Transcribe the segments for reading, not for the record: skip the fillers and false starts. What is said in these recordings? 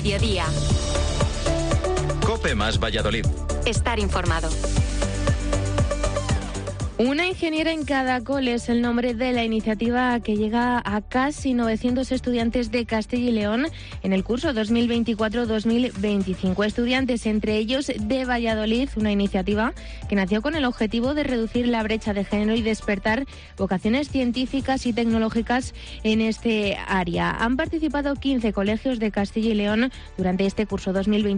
mediodía. COPE más Valladolid. Estar informado. Una ingeniera en cada cole es el nombre de la iniciativa que llega a casi 900 estudiantes de Castilla y León en el curso 2024-2025. Estudiantes, entre ellos de Valladolid, una iniciativa que nació con el objetivo de reducir la brecha de género y despertar vocaciones científicas y tecnológicas en este área. Han participado 15 colegios de Castilla y León durante este curso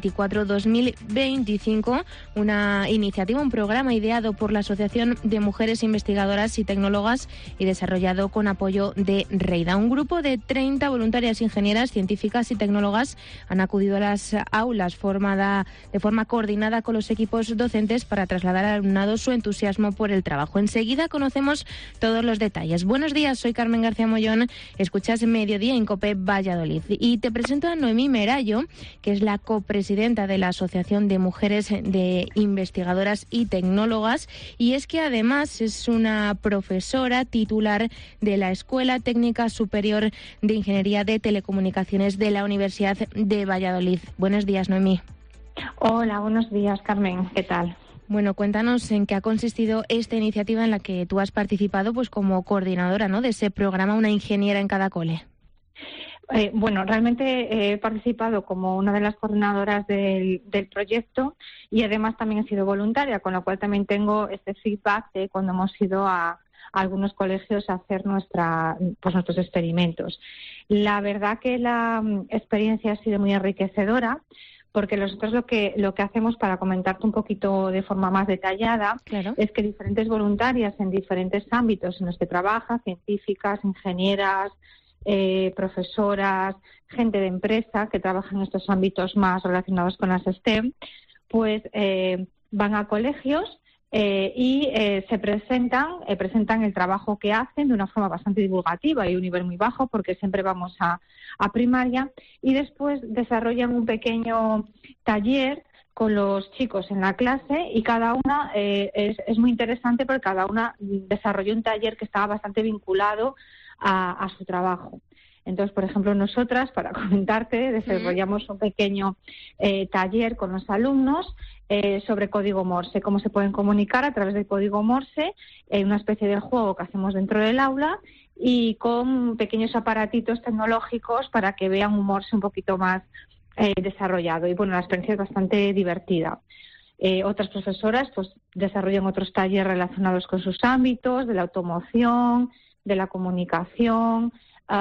2024-2025, una iniciativa, un programa ideado por la Asociación de Mujeres Investigadoras y Tecnólogas y desarrollado con apoyo de Reida. Un grupo de 30 voluntarias ingenieras, científicas y tecnólogas han acudido a las aulas de forma coordinada con los equipos docentes para trasladar al alumnado su entusiasmo por el trabajo. Enseguida conocemos todos los detalles. Buenos días, soy Carmen García Mollón, escuchas Mediodía en COPE Valladolid y te presento a Noemí Merayo, que es la copresidenta de la Asociación de Mujeres de Investigadoras y Tecnólogas, y es que además es una profesora titular de la Escuela Técnica Superior de Ingeniería de Telecomunicaciones de la Universidad de Valladolid. Buenos días, Noemí. Hola, buenos días, Carmen. ¿Qué tal? Bueno, cuéntanos en qué ha consistido esta iniciativa en la que tú has participado, pues como coordinadora, ¿no?, de ese programa Una Ingeniera en cada cole. Bueno, realmente he participado como una de las coordinadoras del proyecto y además también he sido voluntaria, con lo cual también tengo este feedback de cuando hemos ido a algunos colegios a hacer nuestros experimentos. La verdad que la experiencia ha sido muy enriquecedora, porque nosotros lo que hacemos, para comentarte un poquito de forma más detallada, claro, es que diferentes voluntarias en diferentes ámbitos en los que trabajan, científicas, ingenieras, profesoras, gente de empresa que trabaja en estos ámbitos más relacionados con las STEM, pues van a colegios y se presentan el trabajo que hacen de una forma bastante divulgativa y un nivel muy bajo, porque siempre vamos a primaria, y después desarrollan un pequeño taller con los chicos en la clase, y cada una es muy interesante porque cada una desarrolló un taller que estaba bastante vinculado a su trabajo. Entonces, por ejemplo, nosotras, para comentarte, desarrollamos un pequeño taller con los alumnos sobre código Morse, cómo se pueden comunicar a través del código Morse, una especie de juego que hacemos dentro del aula y con pequeños aparatitos tecnológicos para que vean un Morse un poquito más desarrollado. Y bueno, la experiencia es bastante divertida. Otras profesoras pues desarrollan otros talleres relacionados con sus ámbitos, de la automoción, de la comunicación,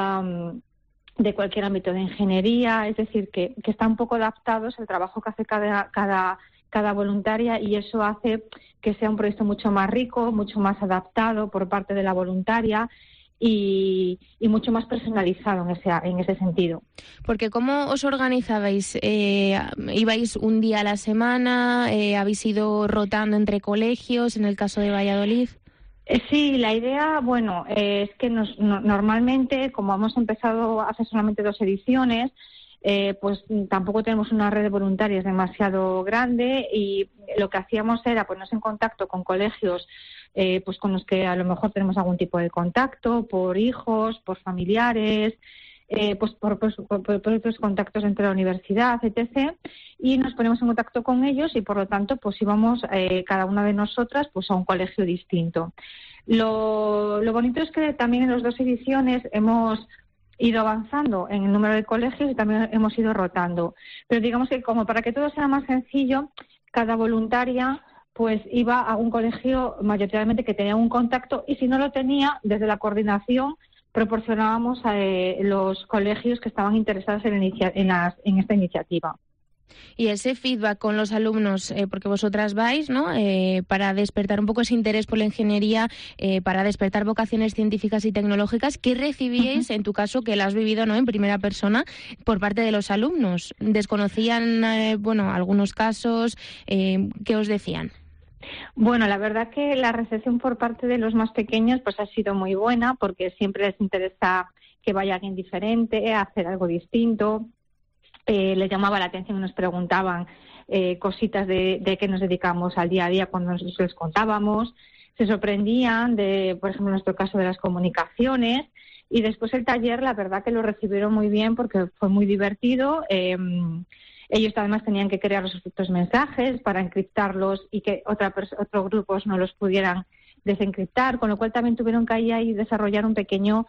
de cualquier ámbito de ingeniería, es decir, que están un poco adaptados al trabajo que hace cada voluntaria, y eso hace que sea un proyecto mucho más rico, mucho más adaptado por parte de la voluntaria y mucho más personalizado en ese sentido. Porque ¿cómo os organizabais? ¿Ibais un día a la semana? ¿Habéis ido rotando entre colegios en el caso de Valladolid? Sí, la idea, bueno, es que normalmente, como hemos empezado hace solamente 2 ediciones, pues tampoco tenemos una red de voluntarios demasiado grande, y lo que hacíamos era ponernos en contacto con colegios pues con los que a lo mejor tenemos algún tipo de contacto, por hijos, por familiares, pues por otros contactos entre la universidad, etc., y nos ponemos en contacto con ellos, y por lo tanto pues íbamos cada una de nosotras pues a un colegio distinto. Lo bonito es que también en las 2 ediciones hemos ido avanzando en el número de colegios y también hemos ido rotando, pero digamos que como para que todo sea más sencillo, cada voluntaria pues iba a un colegio mayoritariamente que tenía un contacto, y si no lo tenía, desde la coordinación proporcionábamos a los colegios que estaban interesados en esta iniciativa. Y ese feedback con los alumnos, porque vosotras vais, ¿no?, para despertar un poco ese interés por la ingeniería, para despertar vocaciones científicas y tecnológicas, ¿qué recibíais, en tu caso, que lo has vivido, ¿no?, en primera persona, por parte de los alumnos? ¿Desconocían, algunos casos? ¿Qué os decían? Bueno, la verdad que la recepción por parte de los más pequeños pues ha sido muy buena, porque siempre les interesa que vaya alguien diferente, hacer algo distinto. Les llamaba la atención y nos preguntaban cositas de qué nos dedicamos al día a día cuando nosotros les contábamos. Se sorprendían de, por ejemplo, en nuestro caso de las comunicaciones, Y después el taller, la verdad que lo recibieron muy bien porque fue muy divertido. Ellos además tenían que crear los supuestos mensajes para encriptarlos y que otros grupos no los pudieran desencriptar, con lo cual también tuvieron que ahí desarrollar un pequeño,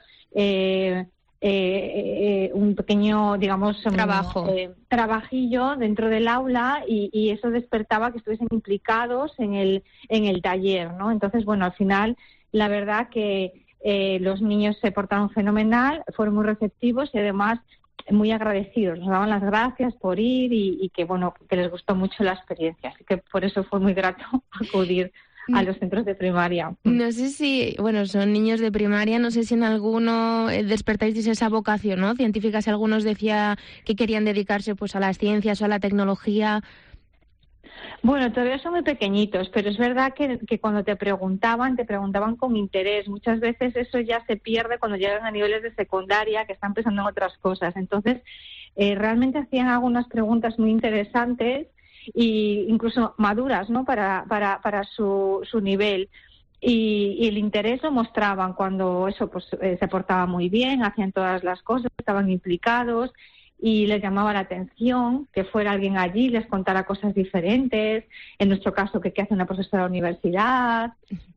digamos, trabajillo dentro del aula y eso despertaba que estuviesen implicados en el taller, ¿no? Entonces, bueno, al final, la verdad que los niños se portaron fenomenal, fueron muy receptivos y además muy agradecidos, nos daban las gracias por ir y que bueno, que les gustó mucho la experiencia, así que por eso fue muy grato acudir a los centros de primaria. No sé si, bueno, son niños de primaria, no sé si en alguno despertáis esa vocación, ¿no? Científica, si algunos decía que querían dedicarse pues a las ciencias o a la tecnología. Bueno, todavía son muy pequeñitos, pero es verdad que cuando te preguntaban con interés. Muchas veces eso ya se pierde cuando llegan a niveles de secundaria, que están pensando en otras cosas. Entonces, realmente hacían algunas preguntas muy interesantes e incluso maduras, ¿no? Para su nivel. Y el interés lo mostraban cuando eso pues se portaba muy bien, hacían todas las cosas, estaban implicados. Y les llamaba la atención que fuera alguien allí, les contara cosas diferentes, en nuestro caso, que hace una profesora de la universidad,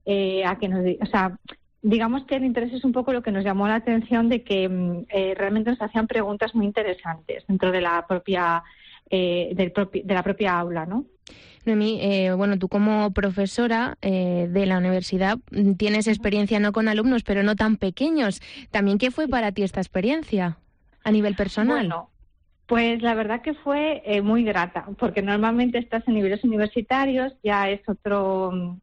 digamos que el interés es un poco lo que nos llamó la atención de que realmente nos hacían preguntas muy interesantes dentro de la propia aula, ¿no? Noemí, bueno, tú como profesora de la universidad tienes experiencia no con alumnos, pero no tan pequeños. ¿También qué fue para ti esta experiencia a nivel personal? Bueno, pues la verdad que fue muy grata, porque normalmente estás en niveles universitarios, ya es otro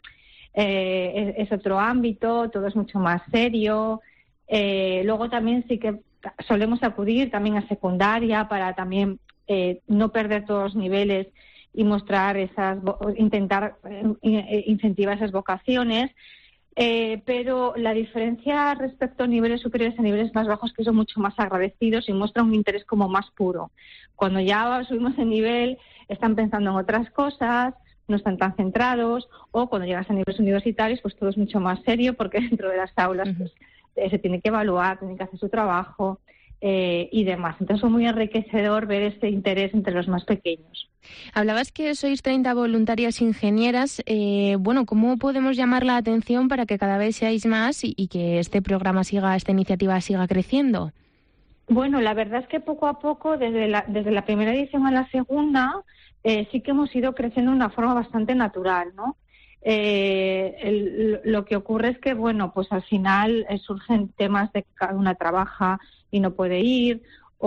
ámbito, todo es mucho más serio. Luego también sí que solemos acudir también a secundaria para también no perder todos los niveles y mostrar intentar incentivar esas vocaciones. Pero la diferencia respecto a niveles superiores a niveles más bajos, que son mucho más agradecidos y muestran un interés como más puro. Cuando ya subimos de nivel, están pensando en otras cosas, no están tan centrados, o cuando llegas a niveles universitarios, pues todo es mucho más serio, porque dentro de las aulas pues, se tiene que evaluar, tienen que hacer su trabajo y demás. Entonces fue muy enriquecedor ver este interés entre los más pequeños. Hablabas que sois 30 voluntarias ingenieras. Bueno, ¿cómo podemos llamar la atención para que cada vez seáis más y que esta iniciativa siga creciendo? Bueno, la verdad es que poco a poco, desde la primera edición a la segunda, sí que hemos ido creciendo de una forma bastante natural, ¿no? Lo que ocurre es que, bueno, pues al final surgen temas de que cada una trabaja y no puede ir,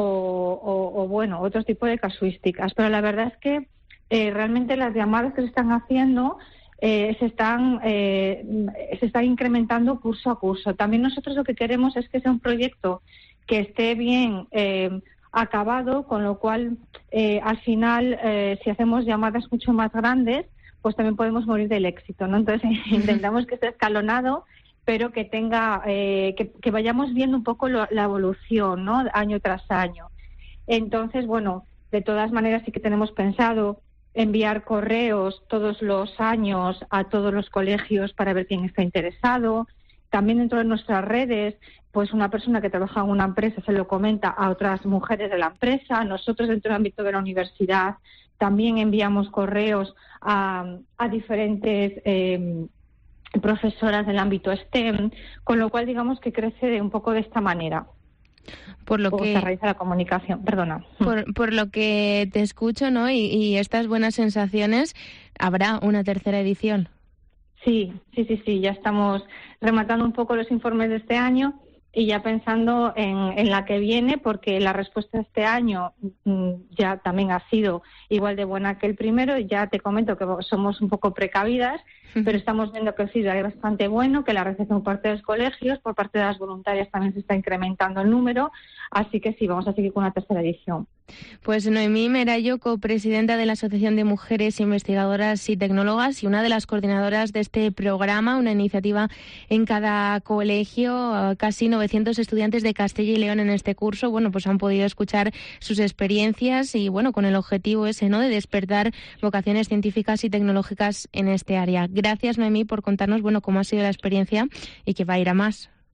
o bueno, otro tipo de casuísticas. Pero la verdad es que realmente las llamadas que se están haciendo se están incrementando curso a curso. También nosotros lo que queremos es que sea un proyecto que esté bien acabado, con lo cual al final si hacemos llamadas mucho más grandes, pues también podemos morir del éxito, ¿no? Entonces intentamos que esté escalonado, pero que tenga que vayamos viendo un poco la evolución, ¿no? Año tras año. Entonces, bueno, de todas maneras sí que tenemos pensado enviar correos todos los años a todos los colegios para ver quién está interesado. También dentro de nuestras redes, pues una persona que trabaja en una empresa se lo comenta a otras mujeres de la empresa. Nosotros dentro del ámbito de la universidad también enviamos correos a diferentes profesoras del ámbito STEM, con lo cual digamos que crece un poco de esta manera. Por lo que se realiza la comunicación, perdona. Por lo que te escucho, ¿no? Y estas buenas sensaciones, ¿habrá una tercera edición? Sí, ya estamos rematando un poco los informes de este año y ya pensando en la que viene, porque la respuesta de este año ya también ha sido igual de buena que el primero. Ya te comento que somos un poco precavidas, pero estamos viendo que el feedback es bastante bueno, que la recepción por parte de los colegios, por parte de las voluntarias también se está incrementando el número, así que sí, vamos a seguir con una tercera edición. Pues Noemí Merayo, copresidenta de la Asociación de Mujeres Investigadoras y Tecnólogas y una de las coordinadoras de este programa, una iniciativa en cada colegio, casi 900 estudiantes de Castilla y León en este curso, bueno, pues han podido escuchar sus experiencias y, bueno, con el objetivo ese, ¿no?, de despertar vocaciones científicas y tecnológicas en este área. Gracias, Noemí, por contarnos, bueno, cómo ha sido la experiencia y que va a ir a más.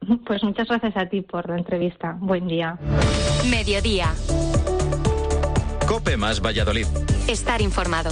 Pues muchas gracias a ti por la entrevista. Buen día. Mediodía. COPE más Valladolid. Estar informado.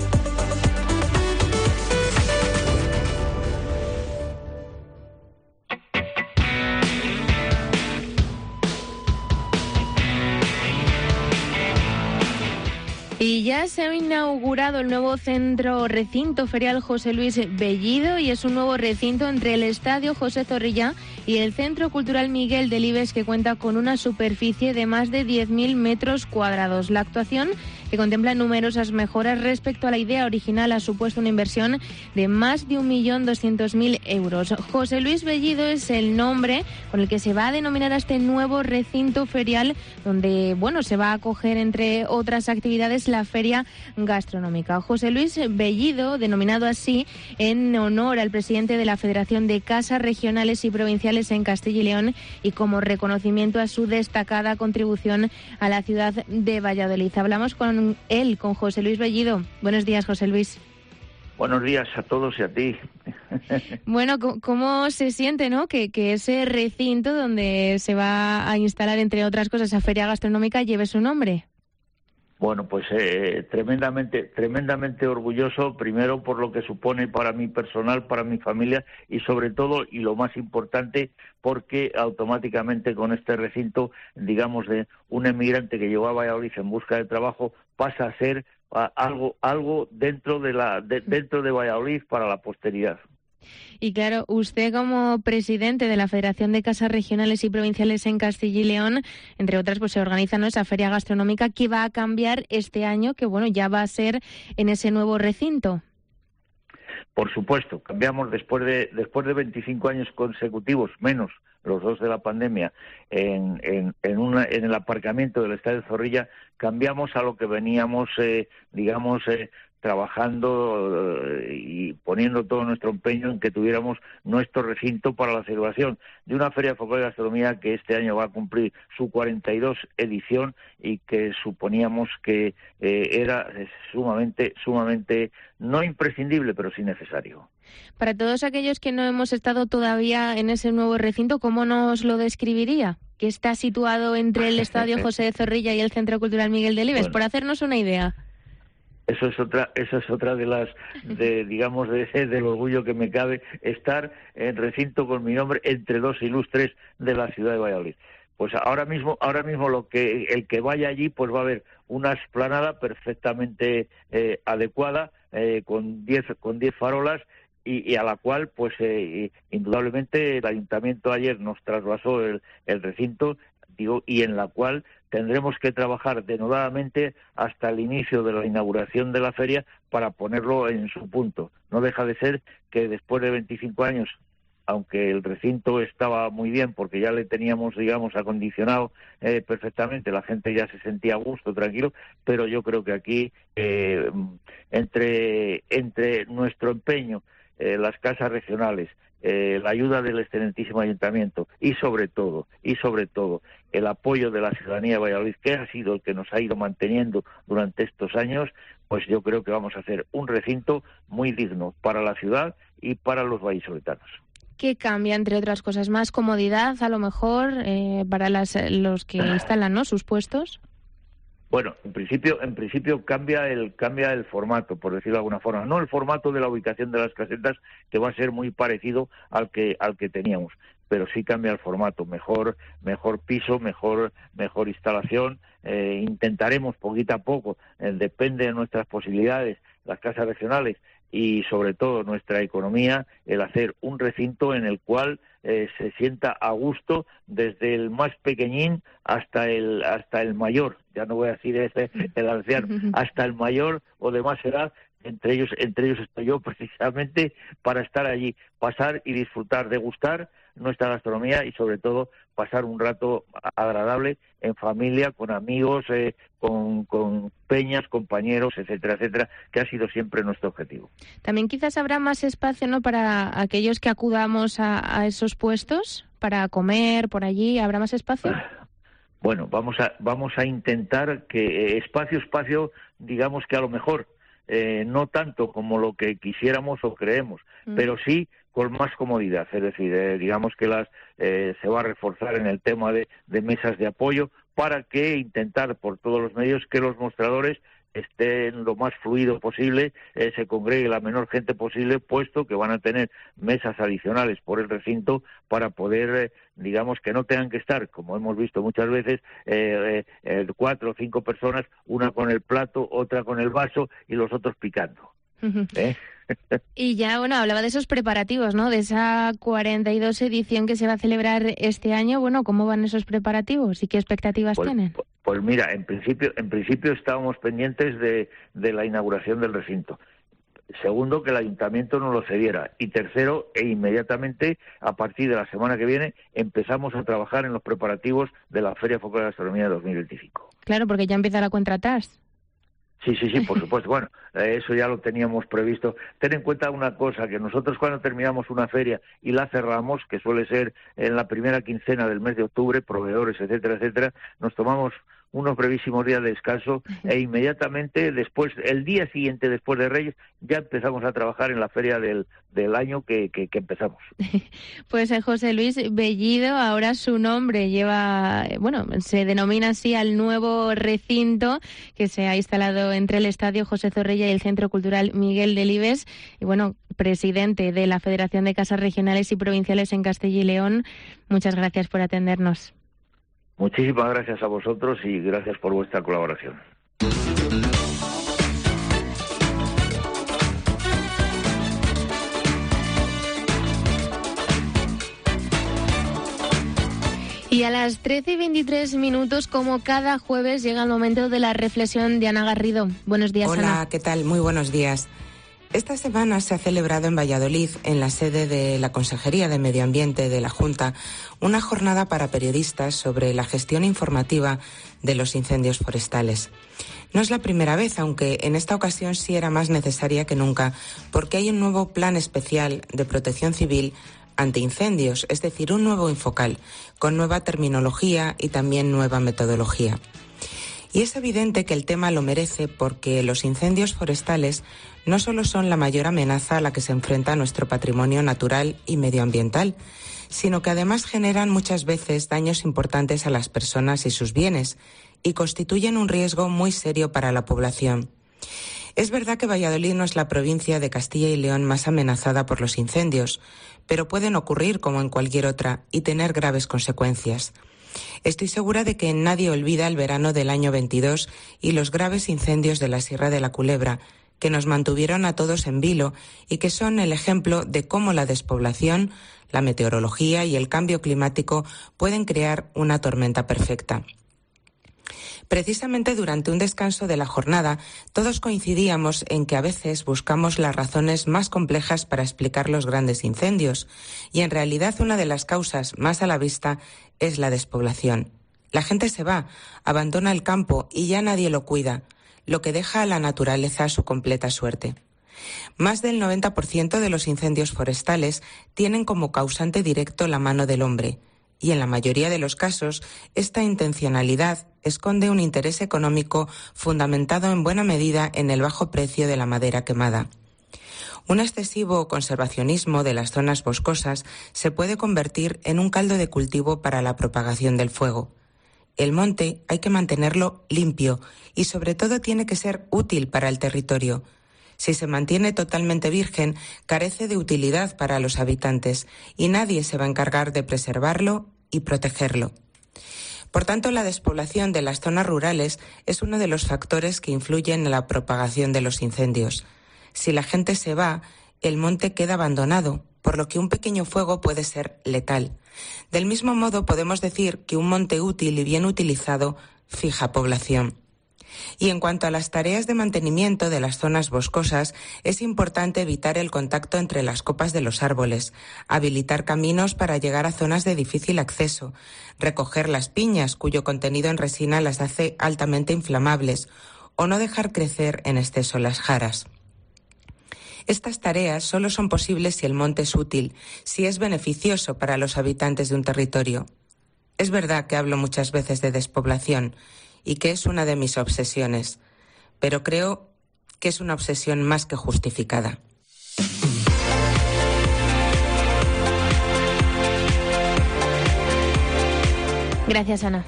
Y ya se ha inaugurado el nuevo recinto ferial José Luis Bellido, y es un nuevo recinto entre el Estadio José Zorrilla y el Centro Cultural Miguel Delibes, que cuenta con una superficie de más de 10.000 metros cuadrados. La actuación, que contempla numerosas mejoras respecto a la idea original, ha supuesto una inversión de más de 1.200.000 euros. José Luis Bellido es el nombre con el que se va a denominar a este nuevo recinto ferial, donde se va a acoger, entre otras actividades, la feria gastronómica. José Luis Bellido, denominado así en honor al presidente de la Federación de Casas Regionales y Provinciales en Castilla y León, y como reconocimiento a su destacada contribución a la ciudad de Valladolid. Hablamos con José Luis Bellido. Buenos días, José Luis. Buenos días a todos y a ti. Bueno, ¿cómo se siente, que ese recinto donde se va a instalar, entre otras cosas, esa feria gastronómica, lleve su nombre? Bueno, pues tremendamente orgulloso, primero por lo que supone para mi personal, para mi familia, y sobre todo, y lo más importante, porque automáticamente con este recinto, digamos, de un emigrante que llegó a Valladolid en busca de trabajo, pasa a ser algo dentro de Valladolid para la posteridad. Y claro, usted, como presidente de la Federación de Casas Regionales y Provinciales en Castilla y León, entre otras, pues se organiza esa feria gastronómica que va a cambiar este año, que ya va a ser en ese nuevo recinto. Por supuesto, cambiamos después de 25 años consecutivos, menos los 2 de la pandemia, en el aparcamiento del Estadio Zorrilla, cambiamos a lo que veníamos, trabajando y poniendo todo nuestro empeño en que tuviéramos nuestro recinto para la celebración de una feria de folclore y gastronomía que este año va a cumplir su 42 edición, y que suponíamos que era sumamente, no imprescindible, pero sí necesario. Para todos aquellos que no hemos estado todavía en ese nuevo recinto, ¿cómo nos lo describiría? Que está situado entre el Estadio José Zorrilla y el Centro Cultural Miguel Delibes, por hacernos una idea. Eso es otra de las, del orgullo que me cabe, estar en recinto con mi nombre entre dos ilustres de la ciudad de Valladolid. Pues ahora mismo el que vaya allí, pues va a ver una explanada perfectamente adecuada, con 10 farolas, y a la cual, pues indudablemente, el ayuntamiento ayer nos trasvasó el recinto, y en la cual tendremos que trabajar denodadamente hasta el inicio de la inauguración de la feria para ponerlo en su punto. No deja de ser que después de 25 años, aunque el recinto estaba muy bien porque ya le teníamos, acondicionado perfectamente, la gente ya se sentía a gusto, tranquilo, pero yo creo que aquí, entre nuestro empeño, las casas regionales, la ayuda del excelentísimo ayuntamiento y sobre todo el apoyo de la ciudadanía de Valladolid, que ha sido el que nos ha ido manteniendo durante estos años, pues yo creo que vamos a hacer un recinto muy digno para la ciudad y para los vallisoletanos. ¿Qué cambia, entre otras cosas? ¿Más comodidad, a lo mejor, para los que instalan, sus puestos? Bueno, en principio cambia el formato, por decirlo de alguna forma. No el formato de la ubicación de las casetas, que va a ser muy parecido al que teníamos, pero sí cambia el formato. Mejor piso, mejor instalación. Intentaremos poquito a poco, depende de nuestras posibilidades, las casas regionales y sobre todo nuestra economía, el hacer un recinto en el cual se sienta a gusto desde el más pequeñín hasta el mayor. Ya no voy a decir el anciano, hasta el mayor o de más edad. Entre ellos estoy yo, precisamente para estar allí, pasar y disfrutar, degustar nuestra gastronomía y sobre todo pasar un rato agradable en familia, con amigos, con peñas, compañeros, etcétera, que ha sido siempre nuestro objetivo. También quizás habrá más espacio, ¿no?, para aquellos que acudamos a esos puestos, para comer por allí. ¿Habrá más espacio? Bueno, vamos a intentar que espacio, digamos que a lo mejor no tanto como lo que quisiéramos o creemos, pero sí con más comodidad, es decir, digamos que se va a reforzar en el tema de mesas de apoyo para que intentar por todos los medios que los mostradores estén lo más fluido posible, se congregue la menor gente posible, puesto que van a tener mesas adicionales por el recinto para poder, digamos, que no tengan que estar, como hemos visto muchas veces, 4 o 5 personas, una con el plato, otra con el vaso y los otros picando. Y ya, bueno, hablaba de esos preparativos, ¿no? De esa 42 edición que se va a celebrar este año. Bueno, ¿cómo van esos preparativos y qué expectativas tienen? Pues mira, en principio estábamos pendientes de la inauguración del recinto. Segundo, que el ayuntamiento nos lo cediera. Y tercero, inmediatamente, a partir de la semana que viene, empezamos a trabajar en los preparativos de la Feria Focal de Gastronomía 2025. Claro, porque ya empieza la cuenta atrás. Sí, por supuesto. Bueno, eso ya lo teníamos previsto. Ten en cuenta una cosa, que nosotros cuando terminamos una feria y la cerramos, que suele ser en la primera quincena del mes de octubre, proveedores, etcétera, nos tomamos unos brevísimos días de descanso e inmediatamente después, el día siguiente después de Reyes, ya empezamos a trabajar en la feria del año que empezamos. Pues José Luis Bellido, ahora su nombre lleva, se denomina así al nuevo recinto que se ha instalado entre el Estadio José Zorrilla y el Centro Cultural Miguel Delibes, y presidente de la Federación de Casas Regionales y Provinciales en Castilla y León. Muchas gracias por atendernos. Muchísimas gracias a vosotros y gracias por vuestra colaboración. Y a las 13:23, como cada jueves, llega el momento de la reflexión de Ana Garrido. Buenos días, Hola, Ana. ¿qué tal? Muy buenos días. Esta semana se ha celebrado en Valladolid, en la sede de la Consejería de Medio Ambiente de la Junta, una jornada para periodistas sobre la gestión informativa de los incendios forestales. No es la primera vez, aunque en esta ocasión sí era más necesaria que nunca, porque hay un nuevo plan especial de protección civil antiincendios, es decir, un nuevo Infocal, con nueva terminología y también nueva metodología. Y es evidente que el tema lo merece porque los incendios forestales no solo son la mayor amenaza a la que se enfrenta nuestro patrimonio natural y medioambiental, sino que además generan muchas veces daños importantes a las personas y sus bienes y constituyen un riesgo muy serio para la población. Es verdad que Valladolid no es la provincia de Castilla y León más amenazada por los incendios, pero pueden ocurrir como en cualquier otra y tener graves consecuencias. Estoy segura de que nadie olvida el verano del año 22 y los graves incendios de la Sierra de la Culebra, que nos mantuvieron a todos en vilo y que son el ejemplo de cómo la despoblación, la meteorología y el cambio climático pueden crear una tormenta perfecta. Precisamente durante un descanso de la jornada, todos coincidíamos en que a veces buscamos las razones más complejas para explicar los grandes incendios, y en realidad una de las causas más a la vista es la despoblación. La gente se va, abandona el campo y ya nadie lo cuida, lo que deja a la naturaleza a su completa suerte. Más del 90% de los incendios forestales tienen como causante directo la mano del hombre, y en la mayoría de los casos esta intencionalidad esconde un interés económico fundamentado en buena medida en el bajo precio de la madera quemada. Un excesivo conservacionismo de las zonas boscosas se puede convertir en un caldo de cultivo para la propagación del fuego. El monte hay que mantenerlo limpio y sobre todo tiene que ser útil para el territorio. Si se mantiene totalmente virgen, carece de utilidad para los habitantes y nadie se va a encargar de preservarlo y protegerlo. Por tanto, la despoblación de las zonas rurales es uno de los factores que influyen en la propagación de los incendios. Si la gente se va, el monte queda abandonado, por lo que un pequeño fuego puede ser letal. Del mismo modo, podemos decir que un monte útil y bien utilizado fija población. Y en cuanto a las tareas de mantenimiento de las zonas boscosas, es importante evitar el contacto entre las copas de los árboles, habilitar caminos para llegar a zonas de difícil acceso, recoger las piñas cuyo contenido en resina las hace altamente inflamables, o no dejar crecer en exceso las jaras. Estas tareas solo son posibles si el monte es útil, si es beneficioso para los habitantes de un territorio. Es verdad que hablo muchas veces de despoblación y que es una de mis obsesiones, pero creo que es una obsesión más que justificada. Gracias, Ana.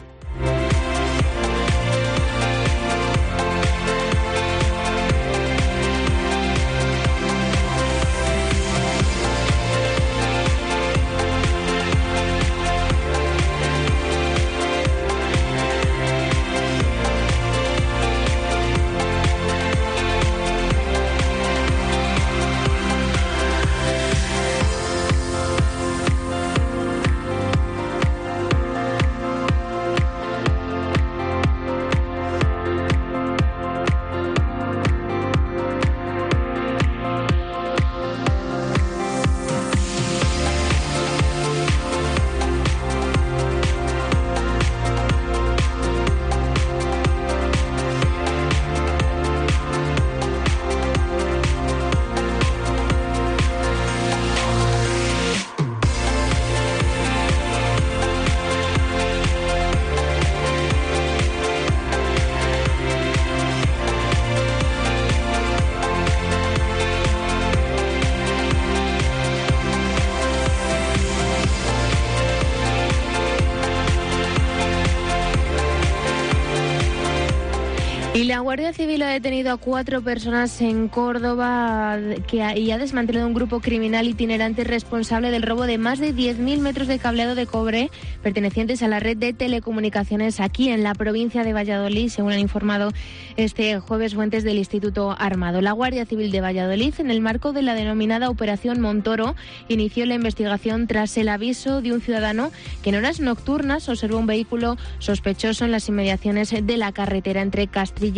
Y la Guardia Civil ha detenido a 4 personas en Córdoba y ha desmantelado un grupo criminal itinerante responsable del robo de más de 10.000 metros de cableado de cobre pertenecientes a la red de telecomunicaciones aquí en la provincia de Valladolid, según han informado este jueves fuentes del Instituto Armado. La Guardia Civil de Valladolid, en el marco de la denominada Operación Montoro, inició la investigación tras el aviso de un ciudadano que en horas nocturnas observó un vehículo sospechoso en las inmediaciones de la carretera entre Castrillo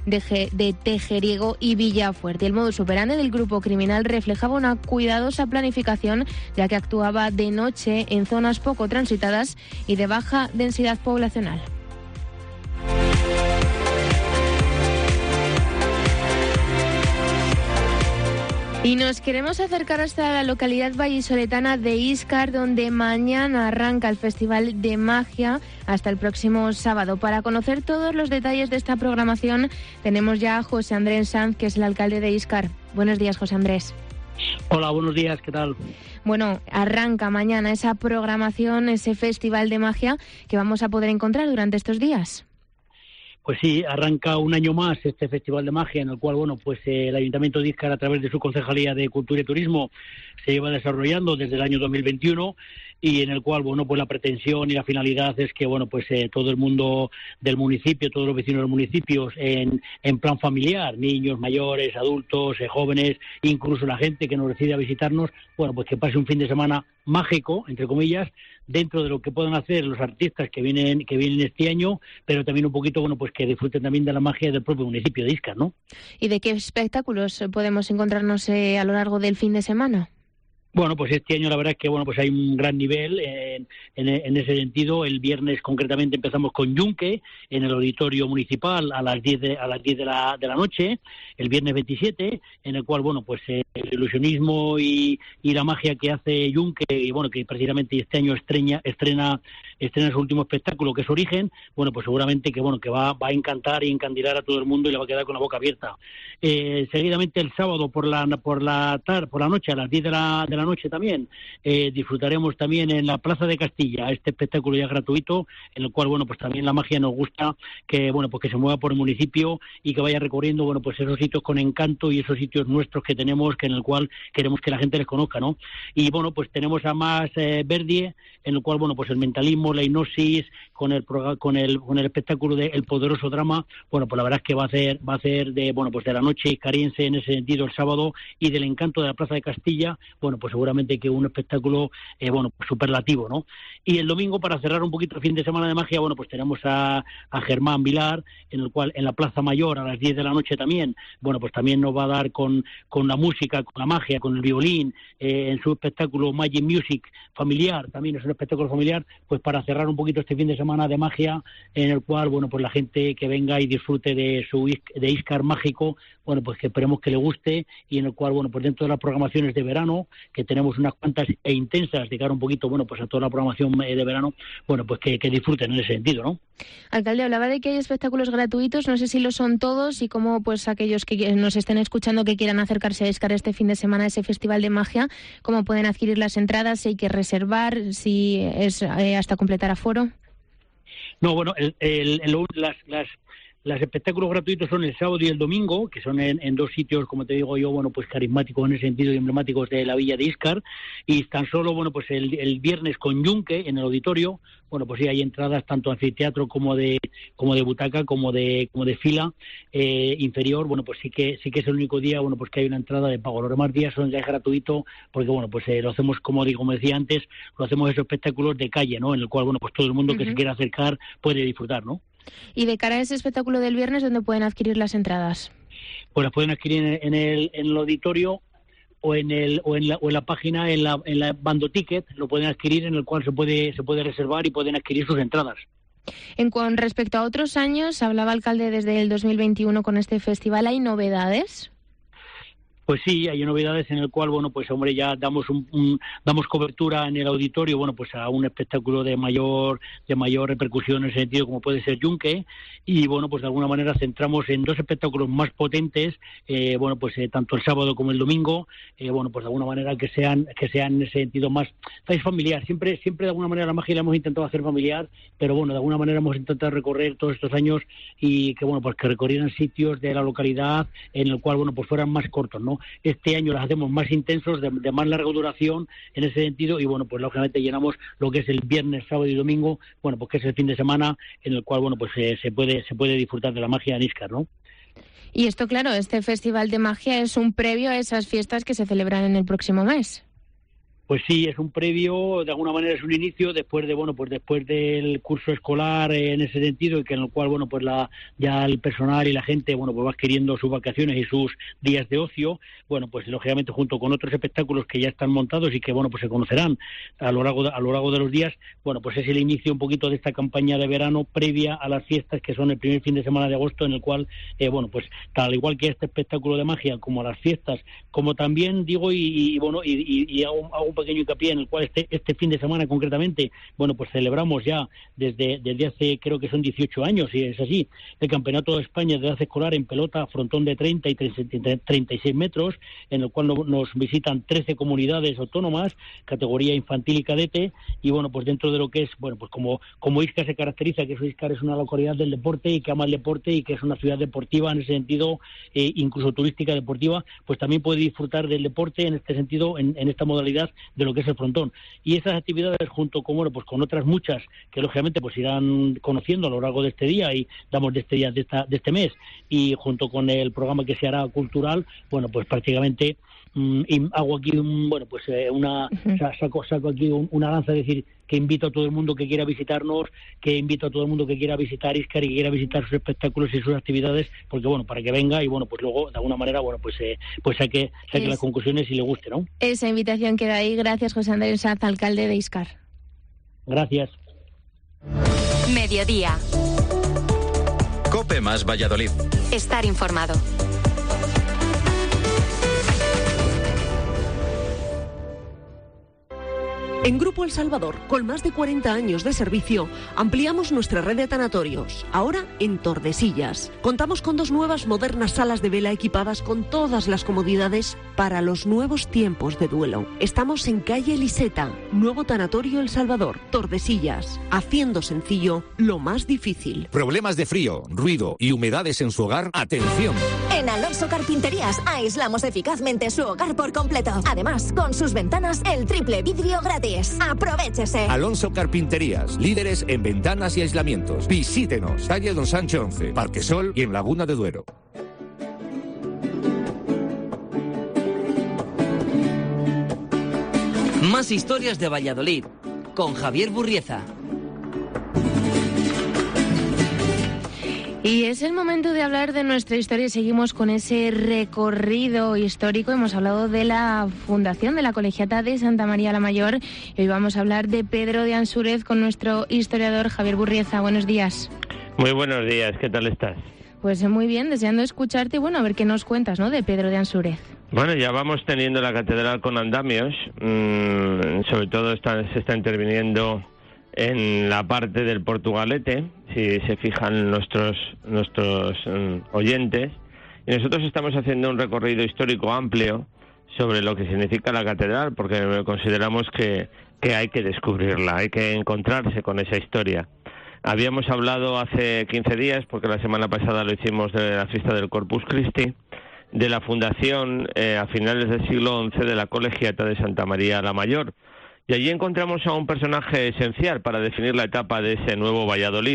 de Tejeriego y Villafuerte. El modus operandi del grupo criminal reflejaba una cuidadosa planificación, ya que actuaba de noche en zonas poco transitadas y de baja densidad poblacional. Y nos queremos acercar hasta la localidad vallisoletana de Íscar, donde mañana arranca el Festival de Magia hasta el próximo sábado. Para conocer todos los detalles de esta programación tenemos ya a José Andrés Sanz, que es el alcalde de Íscar. Buenos días, José Andrés. Hola, buenos días, ¿qué tal? Bueno, arranca mañana esa programación, ese Festival de Magia que vamos a poder encontrar durante estos días. Pues sí, arranca un año más este Festival de Magia, en el cual, bueno, pues el Ayuntamiento de Íscar, a través de su Concejalía de Cultura y Turismo, se lleva desarrollando desde el año 2021 y en el cual, bueno, pues la pretensión y la finalidad es que, bueno, pues todo el mundo del municipio, todos los vecinos del municipio, en plan familiar, niños, mayores, adultos, jóvenes, incluso la gente que nos decide a visitarnos, bueno, pues que pase un fin de semana mágico, entre comillas, dentro de lo que puedan hacer los artistas que vienen este año, pero también un poquito, bueno, pues que disfruten también de la magia del propio municipio de Íscar, ¿no? ¿Y de qué espectáculos podemos encontrarnos a lo largo del fin de semana? Bueno, pues este año la verdad es que bueno, pues hay un gran nivel en ese sentido. El viernes concretamente empezamos con Yunque en el auditorio municipal a las 10 de la noche, el viernes 27, en el cual bueno, pues el ilusionismo y la magia que hace Yunque, y bueno, que precisamente este año estrena su último espectáculo, que es Origen, bueno, pues seguramente que bueno, que va a encantar y encandilar a todo el mundo y le va a quedar con la boca abierta. Seguidamente el sábado por la noche a las 10 de la noche también disfrutaremos también en la Plaza de Castilla este espectáculo ya gratuito, en el cual bueno, pues también la magia nos gusta que bueno, pues que se mueva por el municipio y que vaya recorriendo bueno, pues esos sitios con encanto y esos sitios nuestros que tenemos, que en el cual queremos que la gente les conozca, ¿no? Y bueno, pues tenemos a Más Verdie, en el cual bueno, pues el mentalismo, la hipnosis, con el espectáculo de El Poderoso Drama, bueno, pues la verdad es que va a hacer de bueno, pues de la noche iscariense en ese sentido el sábado, y del encanto de la Plaza de Castilla, bueno, pues seguramente que un espectáculo bueno, pues superlativo, ¿no? Y el domingo, para cerrar un poquito el fin de semana de magia, bueno, pues tenemos a Germán Vilar, en el cual en la Plaza Mayor a las 10 de la noche también, bueno, pues también nos va a dar con la música, con la magia, con el violín, en su espectáculo Magic Music familiar, también es un espectáculo familiar, pues para cerrar un poquito este fin de semana de magia, en el cual, bueno, pues la gente que venga y disfrute de Íscar mágico, bueno, pues que esperemos que le guste, y en el cual, bueno, pues dentro de las programaciones de verano, que tenemos unas cuantas e intensas, de cara un poquito, bueno, pues a toda la programación de verano, bueno, pues que disfruten en ese sentido, ¿no? Alcalde, hablaba de que hay espectáculos gratuitos, no sé si lo son todos y cómo, pues aquellos que nos estén escuchando que quieran acercarse a Íscar este fin de semana a ese Festival de Magia, cómo pueden adquirir las entradas, si hay que reservar, si es hasta completar aforo. No, bueno, los espectáculos gratuitos son el sábado y el domingo, que son en dos sitios, como te digo yo, bueno, pues carismáticos en ese sentido y emblemáticos de la villa de Íscar, y tan solo, bueno, pues el viernes con Yunque en el auditorio, bueno, pues sí hay entradas tanto anfiteatro como de butaca, como de fila inferior, bueno, pues sí que es el único día, bueno, pues que hay una entrada de pago. Los demás días ya es gratuito, porque bueno, pues lo hacemos como decía antes, lo hacemos esos espectáculos de calle, ¿no? En el cual, bueno, pues todo el mundo que se quiera acercar puede disfrutar, ¿no? Y de cara a ese espectáculo del viernes, ¿dónde pueden adquirir las entradas? Pues las pueden adquirir en el auditorio o en la página, en la Bando Ticket, lo pueden adquirir, en el cual se puede reservar y pueden adquirir sus entradas. Con respecto a otros años, hablaba alcalde desde el 2021 con este festival, ¿hay novedades? Pues sí, hay novedades en el cual, bueno, pues hombre, ya damos damos cobertura en el auditorio, bueno, pues a un espectáculo de mayor repercusión en ese sentido, como puede ser Yunque, y bueno, pues de alguna manera centramos en dos espectáculos más potentes, bueno, pues tanto el sábado como el domingo, bueno, pues de alguna manera que sean en ese sentido más familiar. Siempre de alguna manera la magia la hemos intentado hacer familiar, pero bueno, de alguna manera hemos intentado recorrer todos estos años y que bueno, pues que recorrieran sitios de la localidad en el cual, bueno, pues fueran más cortos, ¿no? Este año las hacemos más intensos, de más larga duración en ese sentido, y bueno, pues lógicamente llenamos lo que es el viernes, sábado y domingo, bueno, pues que es el fin de semana en el cual, bueno, pues se puede disfrutar de la magia en Íscar, ¿no? Y esto, claro, este festival de magia es un previo a esas fiestas que se celebran en el próximo mes. Pues sí, es un previo, de alguna manera es un inicio después del curso escolar en ese sentido, y que en el cual, bueno, pues ya el personal y la gente, bueno, pues va adquiriendo sus vacaciones y sus días de ocio, bueno, pues lógicamente junto con otros espectáculos que ya están montados y que, bueno, pues se conocerán a lo largo de los días, bueno, pues es el inicio un poquito de esta campaña de verano previa a las fiestas, que son el primer fin de semana de agosto, en el cual, bueno, pues tal igual que este espectáculo de magia, como las fiestas, como también digo, y hago un pequeño hincapié en el cual este fin de semana concretamente, bueno, pues celebramos ya desde hace, creo que son 18 años, y es así, el Campeonato de España de edad escolar en pelota, frontón de 30 y 36 metros, en el cual nos visitan 13 comunidades autónomas, categoría infantil y cadete, y bueno, pues dentro de lo que es, bueno, pues como Íscar se caracteriza, que Íscar es una localidad del deporte y que ama el deporte y que es una ciudad deportiva en ese sentido, incluso turística deportiva, pues también puede disfrutar del deporte en este sentido, en esta modalidad de lo que es el frontón. Y esas actividades junto con, bueno, pues con otras muchas que lógicamente pues irán conociendo a lo largo de este día y damos de este mes, y junto con el programa que se hará cultural, bueno, pues prácticamente hago aquí saco aquí una lanza, es decir, que invito a todo el mundo que quiera visitarnos, que invito a todo el mundo que quiera visitar Íscar y que quiera visitar sus espectáculos y sus actividades, porque bueno, para que venga y bueno, pues luego de alguna manera, bueno, pues saque las conclusiones y le guste, ¿no? Esa invitación queda ahí. Gracias, José Andrés Sanz, alcalde de Íscar. Gracias. Mediodía. COPE más Valladolid. Estar informado. En Grupo El Salvador, con más de 40 años de servicio, ampliamos nuestra red de tanatorios, ahora en Tordesillas. Contamos con 2 nuevas modernas salas de vela equipadas con todas las comodidades para los nuevos tiempos de duelo. Estamos en calle Liseta, nuevo tanatorio El Salvador, Tordesillas, haciendo sencillo lo más difícil. Problemas de frío, ruido y humedades en su hogar, ¡atención! En Alonso Carpinterías aislamos eficazmente su hogar por completo. Además, con sus ventanas, el triple vidrio gratis. ¡Aprovechese! Alonso Carpinterías, líderes en ventanas y aislamientos. Visítenos, calle Don Sancho 11, Parque Sol y en Laguna de Duero. Más historias de Valladolid, con Javier Burrieza. Y es el momento de hablar de nuestra historia. Seguimos con ese recorrido histórico. Hemos hablado de la fundación de la Colegiata de Santa María la Mayor. Y hoy vamos a hablar de Pedro de Ansúrez con nuestro historiador Javier Burrieza. Buenos días. Muy buenos días. ¿Qué tal estás? Pues muy bien, deseando escucharte. Bueno, a ver qué nos cuentas, ¿no?, de Pedro de Ansúrez. Bueno, ya vamos teniendo la catedral con andamios. Sobre todo se está interviniendo en la parte del Portugalete, si se fijan nuestros oyentes, y nosotros estamos haciendo un recorrido histórico amplio sobre lo que significa la catedral, porque consideramos que hay que descubrirla, hay que encontrarse con esa historia. Habíamos hablado hace 15 días, porque la semana pasada lo hicimos de la fiesta del Corpus Christi, de la fundación a finales del siglo XI de la Colegiata de Santa María la Mayor. Y allí encontramos a un personaje esencial para definir la etapa de ese nuevo Valladolid,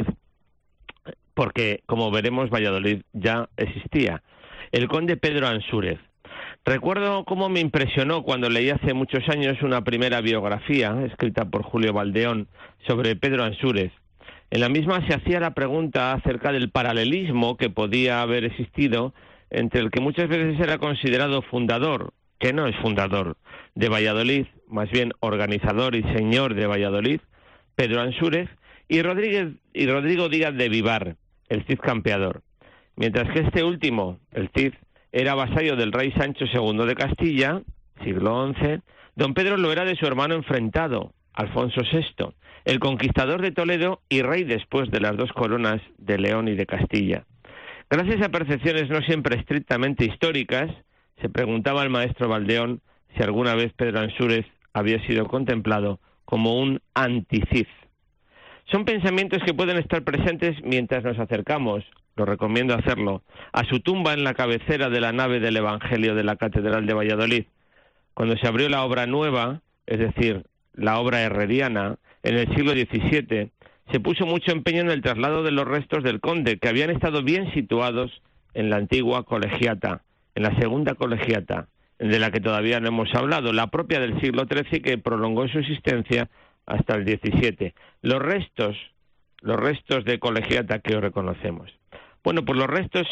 porque, como veremos, Valladolid ya existía. El conde Pedro Ansúrez. Recuerdo cómo me impresionó cuando leí hace muchos años una primera biografía, escrita por Julio Valdeón, sobre Pedro Ansúrez. En la misma se hacía la pregunta acerca del paralelismo que podía haber existido entre el que muchas veces era considerado fundador, que no es fundador, de Valladolid, más bien organizador y señor de Valladolid, Pedro Ansúrez, y Rodrigo Díaz de Vivar, el Cid campeador. Mientras que este último, el Cid, era vasallo del rey Sancho II de Castilla, siglo XI, don Pedro lo era de su hermano enfrentado, Alfonso VI, el conquistador de Toledo y rey después de las dos coronas de León y de Castilla. Gracias a percepciones no siempre estrictamente históricas, se preguntaba el maestro Valdeón si alguna vez Pedro Ansúrez había sido contemplado como un anti-Cid. Son pensamientos que pueden estar presentes mientras nos acercamos, lo recomiendo hacerlo, a su tumba en la cabecera de la nave del Evangelio de la Catedral de Valladolid. Cuando se abrió la obra nueva, es decir, la obra herreriana, en el siglo XVII, se puso mucho empeño en el traslado de los restos del conde, que habían estado bien situados en la antigua colegiata, en la segunda colegiata, de la que todavía no hemos hablado, la propia del siglo XIII, que prolongó su existencia hasta el XVII. Los restos de colegiata que hoy reconocemos. Bueno, pues los restos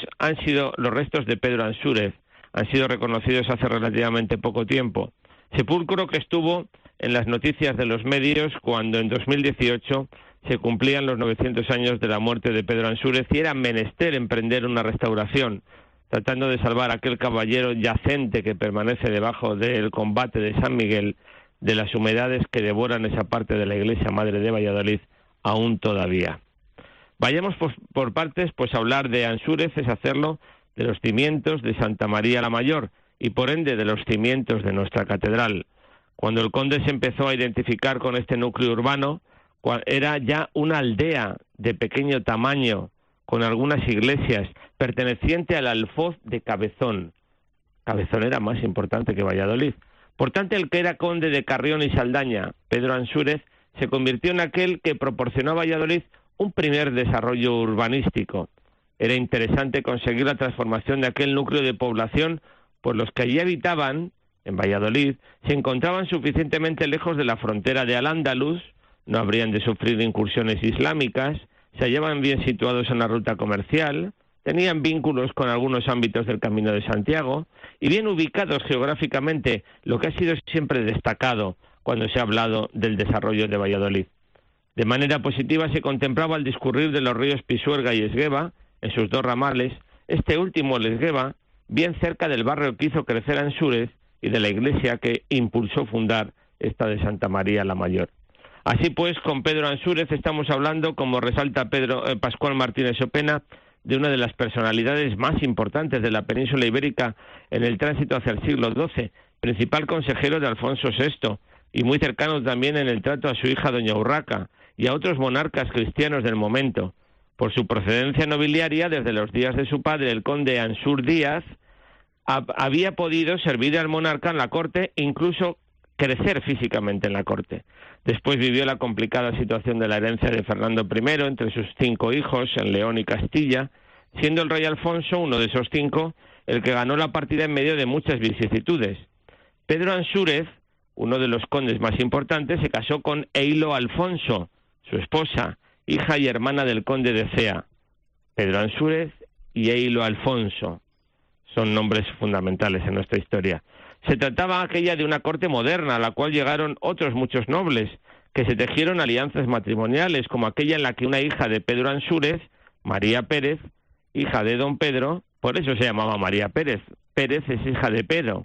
de Pedro Ansúrez han sido reconocidos hace relativamente poco tiempo. Sepulcro que estuvo en las noticias de los medios cuando en 2018 se cumplían los 900 años de la muerte de Pedro Ansúrez y era menester emprender una restauración, tratando de salvar a aquel caballero yacente que permanece debajo del combate de San Miguel, de las humedades que devoran esa parte de la iglesia madre de Valladolid aún todavía. Vayamos por partes, pues hablar de Ansúrez es hacerlo de los cimientos de Santa María la Mayor y por ende de los cimientos de nuestra catedral. Cuando el conde se empezó a identificar con este núcleo urbano, era ya una aldea de pequeño tamaño, con algunas iglesias, perteneciente al alfoz de Cabezón. Cabezón era más importante que Valladolid. Por tanto, el que era conde de Carrión y Saldaña, Pedro Ansúrez, se convirtió en aquel que proporcionó a Valladolid un primer desarrollo urbanístico. Era interesante conseguir la transformación de aquel núcleo de población, pues los que allí habitaban, en Valladolid, se encontraban suficientemente lejos de la frontera de Al-Ándalus, no habrían de sufrir incursiones islámicas, se hallaban bien situados en la ruta comercial, tenían vínculos con algunos ámbitos del Camino de Santiago y bien ubicados geográficamente, lo que ha sido siempre destacado cuando se ha hablado del desarrollo de Valladolid. De manera positiva se contemplaba el discurrir de los ríos Pisuerga y Esgueva, en sus dos ramales, este último, el Esgueva, bien cerca del barrio que hizo crecer Ansúrez y de la iglesia que impulsó fundar esta de Santa María la Mayor. Así pues, con Pedro Ansúrez estamos hablando, como resalta Pascual Martínez Opena, de una de las personalidades más importantes de la península ibérica en el tránsito hacia el siglo XII, principal consejero de Alfonso VI, y muy cercano también en el trato a su hija doña Urraca y a otros monarcas cristianos del momento. Por su procedencia nobiliaria, desde los días de su padre, el conde Ansúr Díaz, había podido servir al monarca en la corte, incluso crecer físicamente en la corte. Después vivió la complicada situación de la herencia de Fernando I entre sus 5 hijos en León y Castilla, siendo el rey Alfonso, uno de esos 5, el que ganó la partida en medio de muchas vicisitudes. Pedro Ansúrez, uno de los condes más importantes, se casó con Eilo Alfonso, su esposa, hija y hermana del conde de Cea. Pedro Ansúrez y Eilo Alfonso son nombres fundamentales en nuestra historia. Se trataba aquella de una corte moderna, a la cual llegaron otros muchos nobles, que se tejieron alianzas matrimoniales, como aquella en la que una hija de Pedro Ansúrez, María Pérez, hija de don Pedro, por eso se llamaba María Pérez, Pérez es hija de Pedro,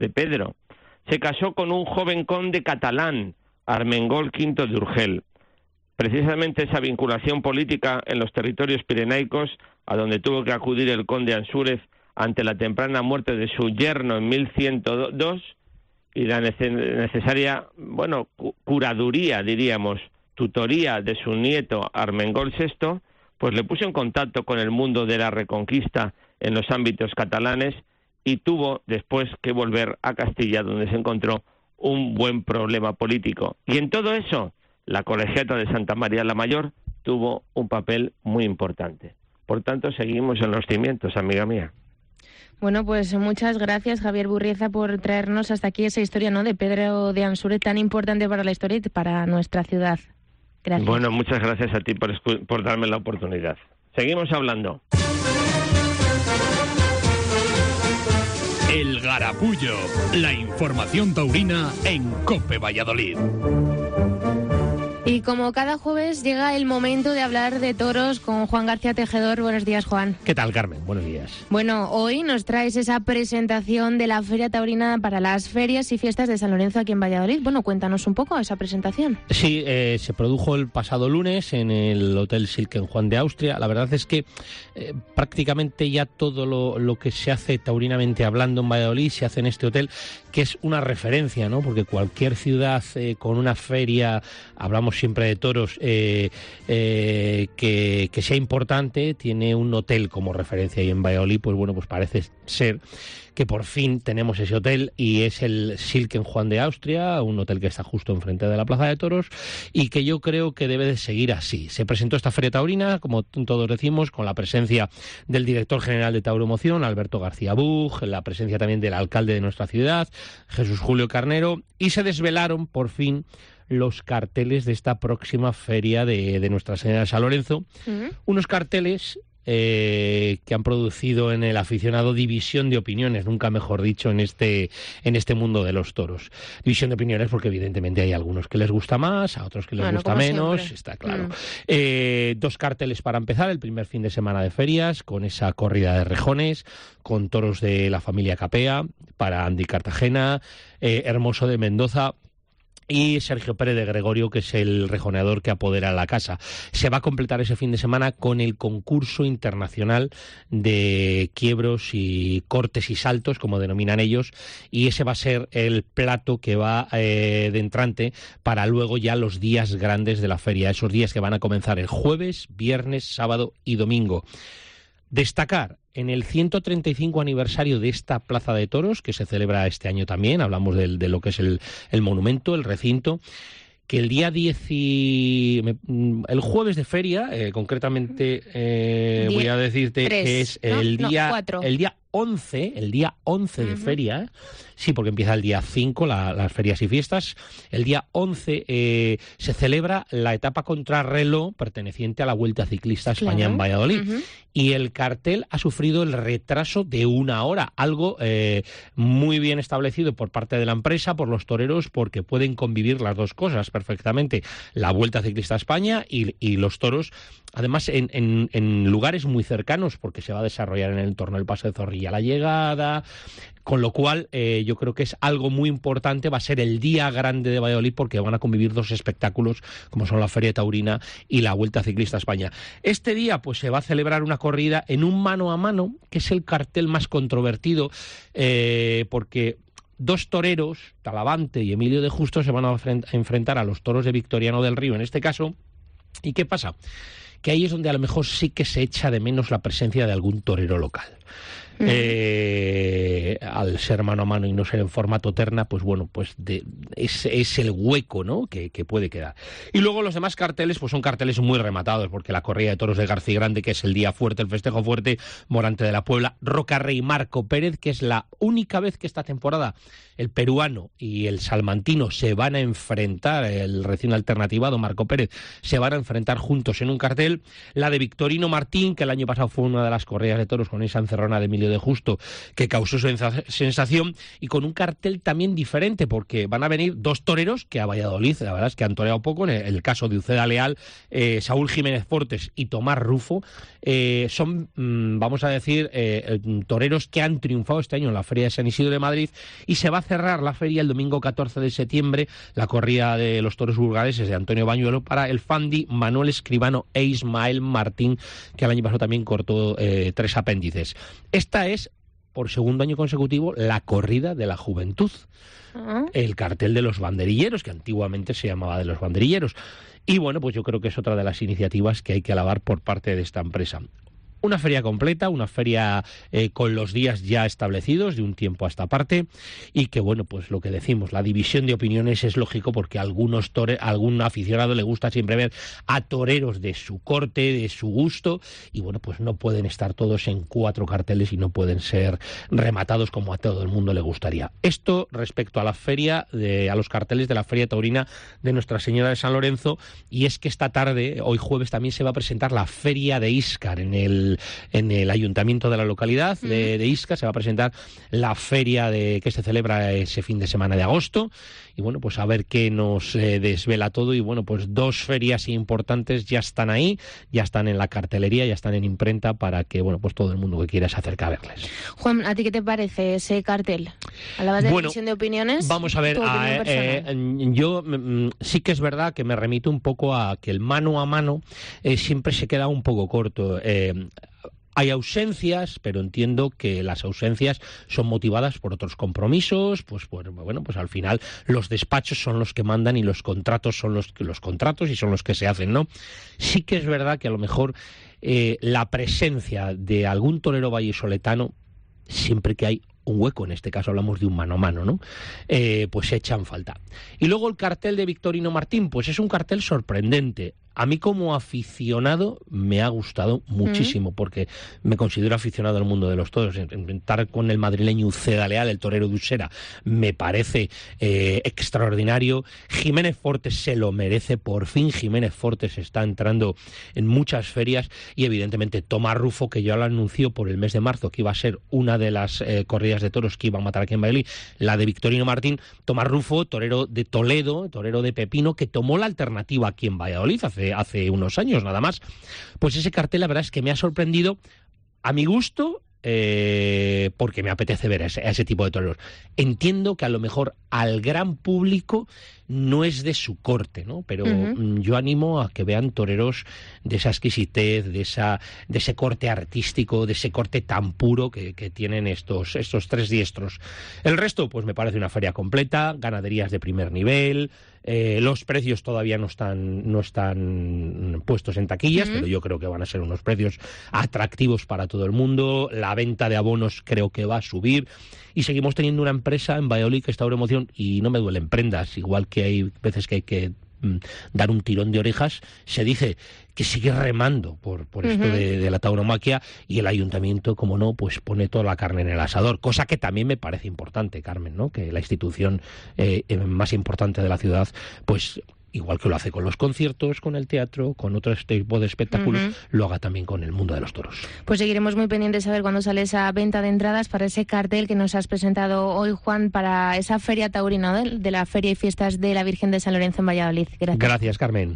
se casó con un joven conde catalán, Armengol V de Urgel. Precisamente esa vinculación política en los territorios pirenaicos, a donde tuvo que acudir el conde Ansúrez ante la temprana muerte de su yerno en 1102, y la necesaria, curaduría, diríamos, tutoría de su nieto Armengol VI, pues le puso en contacto con el mundo de la Reconquista en los ámbitos catalanes y tuvo después que volver a Castilla, donde se encontró un buen problema político. Y en todo eso, la Colegiata de Santa María la Mayor tuvo un papel muy importante. Por tanto, seguimos en los cimientos, amiga mía. Bueno, pues muchas gracias, Javier Burrieza, por traernos hasta aquí esa historia, ¿no?, de Pedro de Ansúrez, tan importante para la historia y para nuestra ciudad. Gracias. Bueno, muchas gracias a ti por darme la oportunidad. Seguimos hablando. El Garapullo, la información taurina en COPE Valladolid. Y como cada jueves llega el momento de hablar de toros con Juan García Tejedor. Buenos días, Juan. ¿Qué tal, Carmen? Buenos días. Bueno, hoy nos traes esa presentación de la Feria Taurina para las ferias y fiestas de San Lorenzo aquí en Valladolid. Bueno, cuéntanos un poco esa presentación. Sí, se produjo el pasado lunes en el Hotel Silken Juan de Austria. La verdad es que prácticamente ya todo lo que se hace taurinamente hablando en Valladolid se hace en este hotel, que es una referencia, ¿no? Porque cualquier ciudad con una feria, hablamos siempre de toros, que sea importante, tiene un hotel como referencia, y en Valladolid, pues bueno, pues parece ser que por fin tenemos ese hotel, y es el Silken Juan de Austria, un hotel que está justo enfrente de la Plaza de Toros y que yo creo que debe de seguir así. Se presentó esta Feria Taurina, como todos decimos, con la presencia del director general de Tauromoción, Alberto García Buj, la presencia también del alcalde de nuestra ciudad, Jesús Julio Carnero, y se desvelaron por fin los carteles de esta próxima feria de Nuestra Señora de San Lorenzo. Unos carteles que han producido en el aficionado división de opiniones, nunca mejor dicho, en este mundo de los toros. División de opiniones porque evidentemente hay algunos que les gusta más, a otros que les gusta menos, siempre. Está claro. Dos carteles para empezar, el primer fin de semana de ferias, con esa corrida de rejones, con toros de la familia Capea, para Andy Cartagena, Hermoso de Mendoza y Sergio Pérez de Gregorio, que es el rejoneador que apodera la casa. Se va a completar ese fin de semana con el concurso internacional de quiebros y cortes y saltos, como denominan ellos, y ese va a ser el plato que va de entrante para luego ya los días grandes de la feria, esos días que van a comenzar el jueves, viernes, sábado y domingo. Destacar en el 135 aniversario de esta Plaza de Toros, que se celebra este año también, hablamos de lo que es el monumento, el recinto, que el día el jueves de feria, concretamente voy a decirte 3, que es el día 11, de feria, sí, porque empieza el día 5 las ferias y fiestas. El día 11 se celebra la etapa contrarreloj perteneciente a la Vuelta Ciclista a España en Valladolid. Y el cartel ha sufrido el retraso de 1 hora, algo muy bien establecido por parte de la empresa, por los toreros, porque pueden convivir las dos cosas perfectamente, la Vuelta Ciclista a España y los toros, además en lugares muy cercanos, porque se va a desarrollar en el entorno del Paso de Zorrilla la llegada, con lo cual yo creo que es algo muy importante. Va a ser el día grande de Valladolid porque van a convivir dos espectáculos como son la Feria Taurina y la Vuelta Ciclista a España. Este día pues se va a celebrar una corrida en un mano a mano, que es el cartel más controvertido, porque dos toreros, Talavante y Emilio de Justo, se van a enfrentar a los toros de Victoriano del Río en este caso. ¿Y qué pasa? Que ahí es donde a lo mejor sí que se echa de menos la presencia de algún torero local. Al ser mano a mano y no ser en formato terna, pues bueno, pues es el hueco, ¿no?, que puede quedar. Y luego los demás carteles, pues son carteles muy rematados, porque la corrida de toros de García Grande, que es el día fuerte, el festejo fuerte, Morante de la Puebla, Roca Rey, Marco Pérez, que es la única vez que esta temporada el peruano y el salmantino se van a enfrentar, el recién alternativado Marco Pérez, se van a enfrentar juntos en un cartel. La de Victorino Martín, que el año pasado fue una de las corridas de toros con esa encerrona de Emilio de Justo, que causó sensación, y con un cartel también diferente, porque van a venir dos toreros que a Valladolid, la verdad es que han toreado poco, en el caso de Uceda Leal, Saúl Jiménez Fortes y Tomás Rufo, son, vamos a decir, toreros que han triunfado este año en la Feria de San Isidro de Madrid, y se va a cerrar la feria el domingo 14 de septiembre, la corrida de los toros burgaleses de Antonio Bañuelo para el Fandi, Manuel Escribano e Ismael Martín, que el año pasado también cortó 3 apéndices. Esta es, por segundo año consecutivo, la corrida de la juventud. El cartel de los banderilleros, que antiguamente se llamaba de los banderilleros. Y bueno, pues yo creo que es otra de las iniciativas que hay que alabar por parte de esta empresa. Una feria completa, una feria con los días ya establecidos de un tiempo a esta parte, y que bueno, pues lo que decimos, la división de opiniones es lógico, porque a algún aficionado le gusta siempre ver a toreros de su corte, de su gusto, y bueno, pues no pueden estar todos en 4 carteles y no pueden ser rematados como a todo el mundo le gustaría. Esto respecto a la feria, a los carteles de la Feria Taurina de Nuestra Señora de San Lorenzo. Y es que esta tarde, hoy jueves, también se va a presentar la Feria de Íscar en el ayuntamiento de la localidad de Íscar. Se va a presentar la feria que se celebra ese fin de semana de agosto, y bueno, pues a ver qué nos desvela todo. Y bueno, pues 2 ferias importantes ya están ahí, ya están en la cartelería, ya están en imprenta, para que bueno, pues todo el mundo que quiera se acerque a verles. Juan, ¿a ti qué te parece ese cartel? Hablabas de división de opiniones. Vamos a ver, yo sí que es verdad que me remito un poco a que el mano a mano siempre se queda un poco corto. Hay ausencias, pero entiendo que las ausencias son motivadas por otros compromisos. Pues bueno, pues al final los despachos son los que mandan y los contratos son los contratos y son los que se hacen, ¿no? Sí que es verdad que a lo mejor la presencia de algún torero vallisoletano, siempre que hay un hueco, en este caso hablamos de un mano a mano, ¿no? Pues se echan falta. Y luego el cartel de Victorino Martín, pues es un cartel sorprendente. A mí como aficionado me ha gustado muchísimo, porque me considero aficionado al mundo de los toros. Estar con el madrileño Uceda Leal, el torero de Usera, me parece extraordinario. Jiménez Fortes se lo merece, por fin Jiménez Fortes está entrando en muchas ferias, y evidentemente Tomás Rufo, que ya lo anunció por el mes de marzo que iba a ser una de las corridas de toros que iba a matar aquí en Valladolid, la de Victorino Martín. Tomás Rufo, torero de Toledo, torero de Pepino, que tomó la alternativa aquí en Valladolid hace unos años nada más. Pues ese cartel, la verdad es que me ha sorprendido a mi gusto, porque me apetece ver a ese tipo de toreros. Entiendo que a lo mejor al gran público no es de su corte, ¿no? Pero yo animo a que vean toreros de esa exquisitez, de ese corte artístico, de ese corte tan puro que tienen estos 3 diestros. El resto, pues me parece una feria completa, ganaderías de primer nivel. Los precios todavía no están puestos en taquillas, pero yo creo que van a ser unos precios atractivos para todo el mundo. La venta de abonos creo que va a subir, y seguimos teniendo una empresa en Valladolid que está Tauro Emoción, y no me duelen prendas, igual que hay veces que hay que dar un tirón de orejas. Se dice que sigue remando por esto de la tauromaquia, y el ayuntamiento, como no, pues pone toda la carne en el asador, cosa que también me parece importante, Carmen, ¿no? Que la institución más importante de la ciudad, pues igual que lo hace con los conciertos, con el teatro, con otro tipo de espectáculos, lo haga también con el mundo de los toros. Pues seguiremos muy pendientes a ver cuándo sale esa venta de entradas para ese cartel que nos has presentado hoy, Juan, para esa feria taurina de la Feria y Fiestas de la Virgen de San Lorenzo en Valladolid. Gracias. Gracias, Carmen.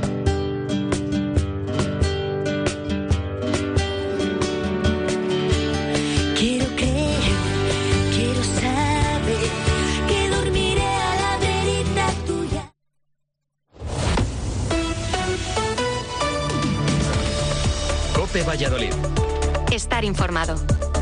COPE Valladolid. Estar informado.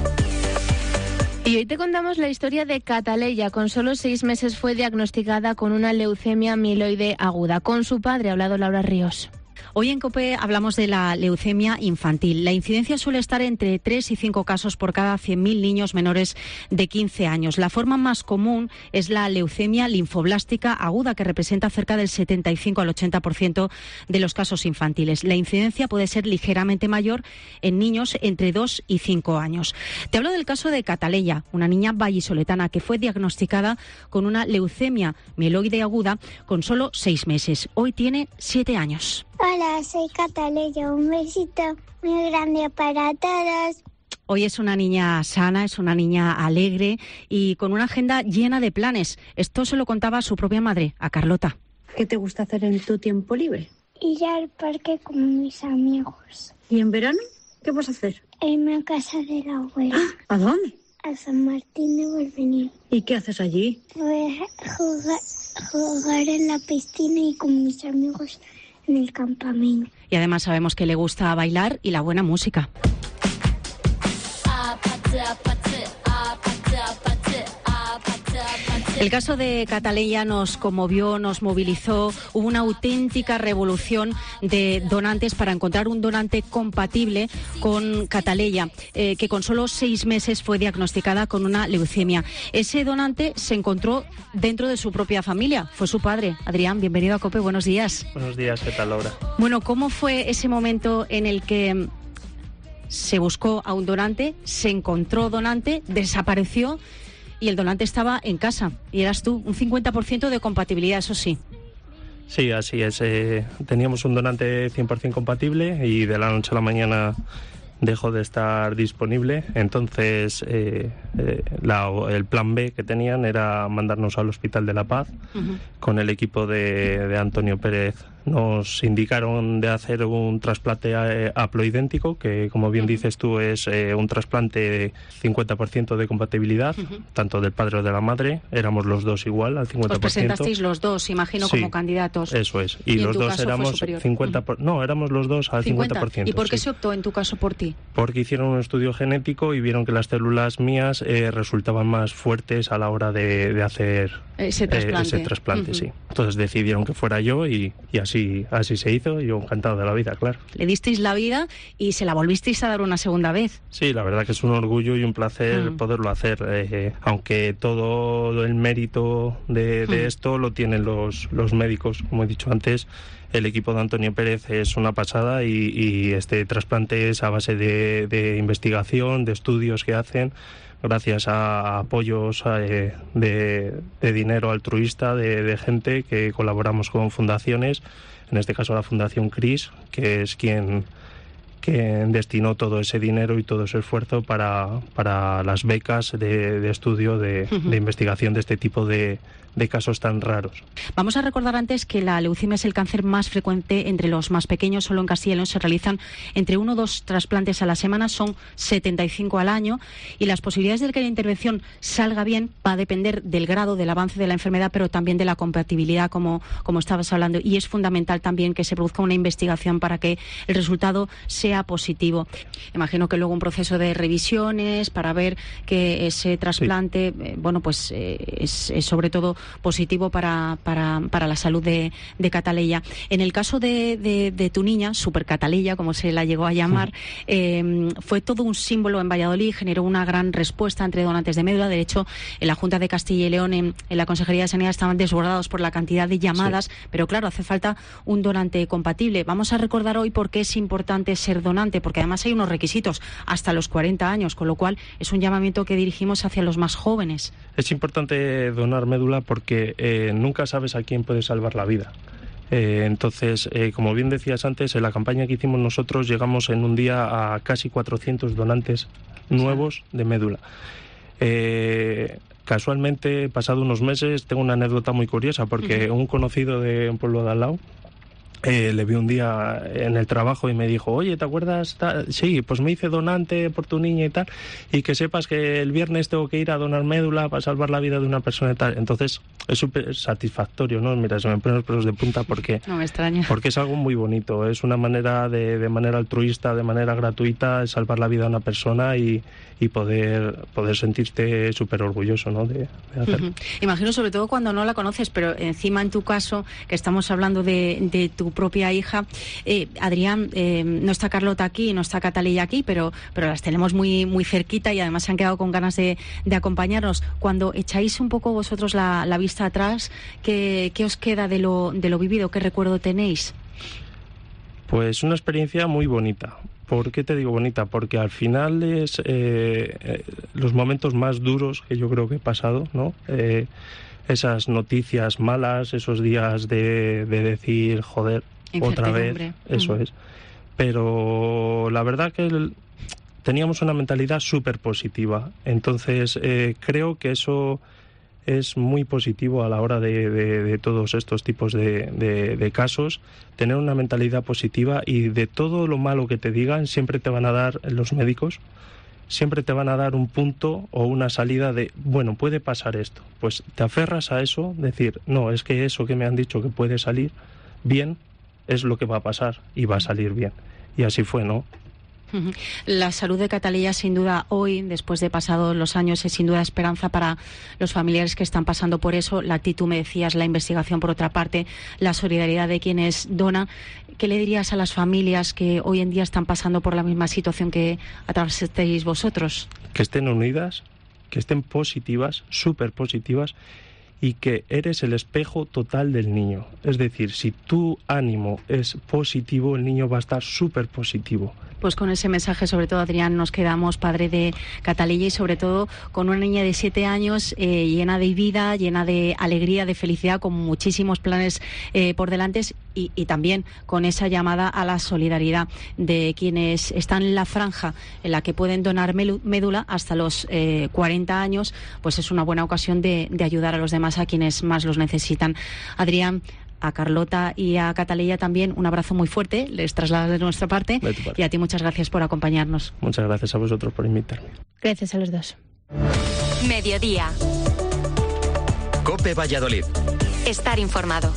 Y hoy te contamos la historia de Cataleya. Con solo 6 meses fue diagnosticada con una leucemia mieloide aguda. Con su padre ha hablado Laura Ríos. Hoy en COPE hablamos de la leucemia infantil. La incidencia suele estar entre 3 y 5 casos por cada 100.000 niños menores de 15 años. La forma más común es la leucemia linfoblástica aguda, que representa cerca del 75 al 80% de los casos infantiles. La incidencia puede ser ligeramente mayor en niños entre 2 y 5 años. Te hablo del caso de Cataleya, una niña vallisoletana que fue diagnosticada con una leucemia mieloide aguda con solo 6 meses. Hoy tiene 7 años. Hola, soy Cataleya. Un besito muy grande para todos. Hoy es una niña sana, es una niña alegre y con una agenda llena de planes. Esto se lo contaba a su propia madre, a Carlota. ¿Qué te gusta hacer en tu tiempo libre? Ir al parque con mis amigos. ¿Y en verano qué vas a hacer? Irme a casa de la abuela. ¿A dónde? A San Martín de Valbenil. ¿Y qué haces allí? Voy a jugar en la piscina y con mis amigos en el campamento. Y además sabemos que le gusta bailar y la buena música. El caso de Cataleya nos conmovió, nos movilizó. Hubo una auténtica revolución de donantes para encontrar un donante compatible con Cataleya, que con solo 6 meses fue diagnosticada con una leucemia. Ese donante se encontró dentro de su propia familia. Fue su padre. Adrián, bienvenido a COPE. Buenos días. Buenos días. ¿Qué tal, Laura? Bueno, ¿cómo fue ese momento en el que se buscó a un donante, se encontró donante, desapareció y el donante estaba en casa y eras tú? Un 50% de compatibilidad, eso sí. Sí, así es. Teníamos un donante 100% compatible y de la noche a la mañana dejó de estar disponible. Entonces, el plan B que tenían era mandarnos al Hospital de la Paz. Con el equipo de Antonio Pérez. Nos indicaron de hacer un trasplante haploidéntico, que como bien dices tú es un trasplante 50% de compatibilidad, tanto del padre o de la madre. Éramos los dos igual, al 50%. Os presentasteis los dos, imagino, sí, como candidatos. Eso es. Y los dos éramos 50%. No, éramos los dos al 50%. ¿Y por qué sí se optó en tu caso por ti? Porque hicieron un estudio genético y vieron que las células mías resultaban más fuertes a la hora de hacer ese trasplante. Sí. Entonces decidieron que fuera yo y así se hizo. Yo encantado de la vida, claro. Le disteis la vida y se la volvisteis a dar una segunda vez. Sí, la verdad que es un orgullo y un placer poderlo hacer, aunque todo el mérito de esto lo tienen los médicos. Como he dicho antes, el equipo de Antonio Pérez es una pasada y este trasplante es a base de investigación, de estudios que hacen, gracias a apoyos de dinero altruista de gente que colaboramos con fundaciones, en este caso la Fundación CRIS, que es quien destinó todo ese dinero y todo ese esfuerzo para las becas de estudio de investigación de este tipo de casos tan raros. Vamos a recordar antes que la leucemia es el cáncer más frecuente entre los más pequeños. Solo en Castilla y León se realizan entre 1 o 2 trasplantes a la semana, son 75 al año, y las posibilidades de que la intervención salga bien va a depender del grado del avance de la enfermedad, pero también de la compatibilidad, como estabas hablando, y es fundamental también que se produzca una investigación para que el resultado sea positivo. Imagino que luego un proceso de revisiones para ver que ese trasplante, es sobre todo positivo para la salud de Cataleya. En el caso de tu niña, Super Cataleya, como se la llegó a llamar, fue todo un símbolo en Valladolid, generó una gran respuesta entre donantes de médula. De hecho, en la Junta de Castilla y León, en la Consejería de Sanidad, estaban desbordados por la cantidad de llamadas, pero claro, hace falta un donante compatible. Vamos a recordar hoy por qué es importante ser donante, porque además hay unos requisitos hasta los 40 años, con lo cual es un llamamiento que dirigimos hacia los más jóvenes. Es importante donar médula porque nunca sabes a quién puede salvar la vida. Entonces, como bien decías antes, en la campaña que hicimos nosotros llegamos en un día a casi 400 donantes nuevos de médula. Casualmente, pasado unos meses, tengo una anécdota muy curiosa porque un conocido de un pueblo de al lado le vi un día en el trabajo y me dijo: oye, ¿te acuerdas? Sí, pues me hice donante por tu niña y tal, y que sepas que el viernes tengo que ir a donar médula para salvar la vida de una persona y tal. Entonces es súper satisfactorio, ¿no? Mira, se me ponen los pelos de punta porque no me extraña, porque es algo muy bonito, es una manera de manera altruista, de manera gratuita, salvar la vida de una persona y poder sentirte súper orgulloso, ¿no? de hacerlo. Imagino, sobre todo cuando no la conoces, pero encima en tu caso, que estamos hablando de tu propia hija, Adrián, no está Carlota aquí, no está Cataleya aquí, pero las tenemos muy, muy cerquita y además se han quedado con ganas de acompañarnos. Cuando echáis un poco vosotros la vista atrás, ¿qué os queda de lo vivido? ¿Qué recuerdo tenéis? Pues una experiencia muy bonita. ¿Por qué te digo bonita? Porque al final es los momentos más duros que yo creo que he pasado, ¿no? Esas noticias malas, esos días de decir, joder, otra vez, eso es. Pero la verdad que teníamos una mentalidad súper positiva. Entonces creo que eso es muy positivo a la hora de todos estos tipos de casos, tener una mentalidad positiva, y de todo lo malo que te digan siempre te van a dar los médicos, siempre te van a dar un punto o una salida de, bueno, puede pasar esto. Pues te aferras a eso, decir, no, es que eso que me han dicho que puede salir bien es lo que va a pasar y va a salir bien. Y así fue, ¿no? La salud de Catalina, sin duda, hoy, después de pasados los años, es sin duda esperanza para los familiares que están pasando por eso. La actitud, me decías, la investigación, por otra parte, la solidaridad de quienes donan. ¿Qué le dirías a las familias que hoy en día están pasando por la misma situación que atravesasteis vosotros? Que estén unidas, que estén positivas, súper positivas, y que eres el espejo total del niño. Es decir, si tu ánimo es positivo, el niño va a estar súper positivo. Pues con ese mensaje, sobre todo, Adrián, nos quedamos, padre de Catalina, y sobre todo con una niña de 7 años llena de vida, llena de alegría, de felicidad, con muchísimos planes por delante, y también con esa llamada a la solidaridad de quienes están en la franja en la que pueden donar médula hasta los 40 años, pues es una buena ocasión de ayudar a los demás, a quienes más los necesitan. Adrián, a Carlota y a Catalina también un abrazo muy fuerte, les traslado de nuestra parte, y a ti muchas gracias por acompañarnos. Muchas gracias a vosotros por invitarme. Gracias a los dos. Mediodía. COPE Valladolid. Estar informado.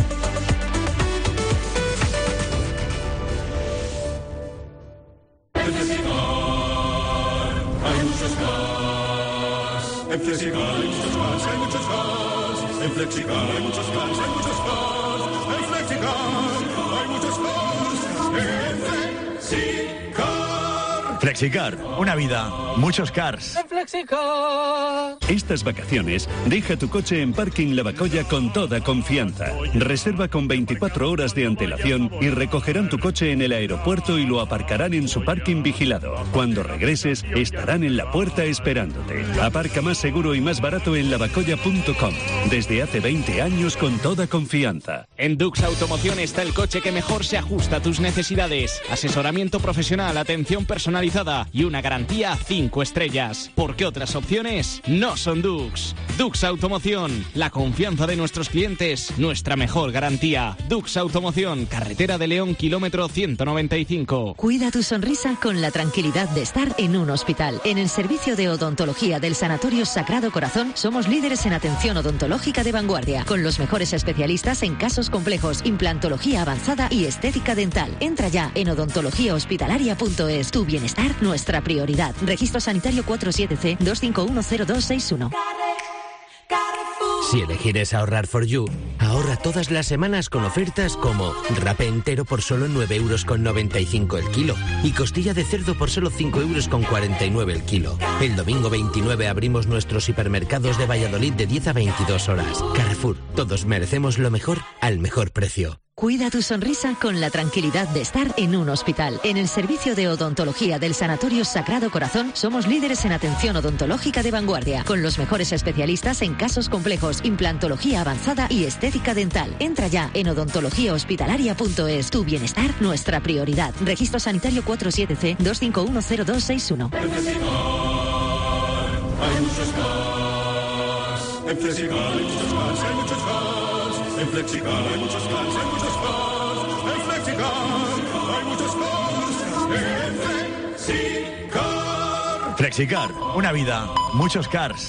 En Flexicar hay muchos más, hay muchos más. En Flexicar hay muchos más, hay muchos más. En Flexicar hay muchos más. En Flexicar. Flexicar, una vida, muchos cars. En Flexicar. Estas vacaciones, deja tu coche en Parking Lavacolla con toda confianza. Reserva con 24 horas de antelación y recogerán tu coche en el aeropuerto y lo aparcarán en su parking vigilado. Cuando regreses, estarán en la puerta esperándote. Aparca más seguro y más barato en lavacolla.com. Desde hace 20 años con toda confianza. En Dux Automoción está el coche que mejor se ajusta a tus necesidades. Asesoramiento profesional, atención personalizada y una garantía 5 estrellas. Porque otras opciones no son Dux. Dux Automoción, la confianza de nuestros clientes, nuestra mejor garantía. Dux Automoción, carretera de León, kilómetro 195. Cuida tu sonrisa con la tranquilidad de estar en un hospital. En el servicio de odontología del Sanatorio Sagrado Corazón somos líderes en atención odontológica de vanguardia, con los mejores especialistas en casos complejos, implantología avanzada y estética dental. Entra ya en odontologíahospitalaria.es. Tu bienestar, nuestra prioridad. Registro sanitario 47C 2510261. Si elegir es ahorrar for you, ahorra todas las semanas con ofertas como rape entero por solo 9,95 € el kilo y costilla de cerdo por solo 5,49 € el kilo. El domingo 29 abrimos nuestros hipermercados de Valladolid de 10 a 22 horas. Carrefour, todos merecemos lo mejor al mejor precio. Cuida tu sonrisa con la tranquilidad de estar en un hospital. En el servicio de odontología del Sanatorio Sagrado Corazón somos líderes en atención odontológica de vanguardia, con los mejores especialistas en casos complejos, implantología avanzada y estética dental. Entra ya en odontologíahospitalaria.es. Tu bienestar, nuestra prioridad. Registro sanitario 47C 2510261. Hay muchos más. En Flexicar hay muchos más, hay muchos más. En Flexicar hay muchos más, hay muchos más. En Flexicar hay muchos más. En Flexicar. Flexicar, una vida, muchos cars.